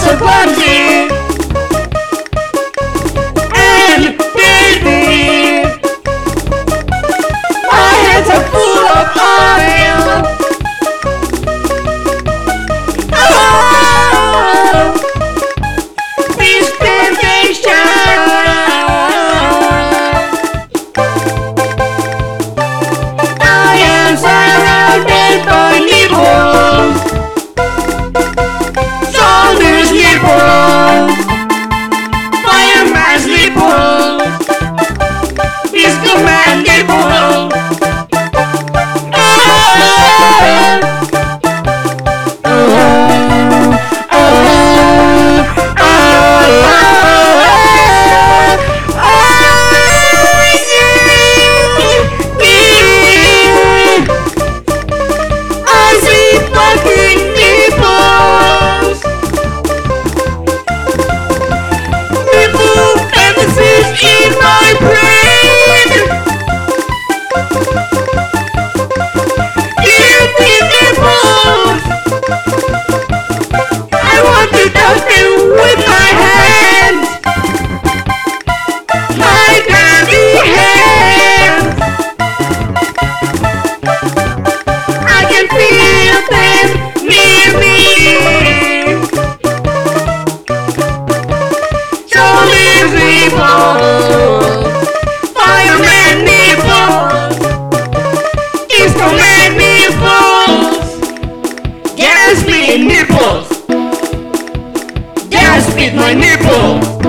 so clumsy and dirty. My hands are full of oil. Oh, this temptation. I am surrounded by nipples, shoulders nipples, fireman's nipples, disco man nipples. In my brain, give me nipples. I want to touch them with my hands, my dirty hands. I can feel them near me. Shoulders nipples, fireman nipples, disco man nipples, gas me nipples, gas with my nipples.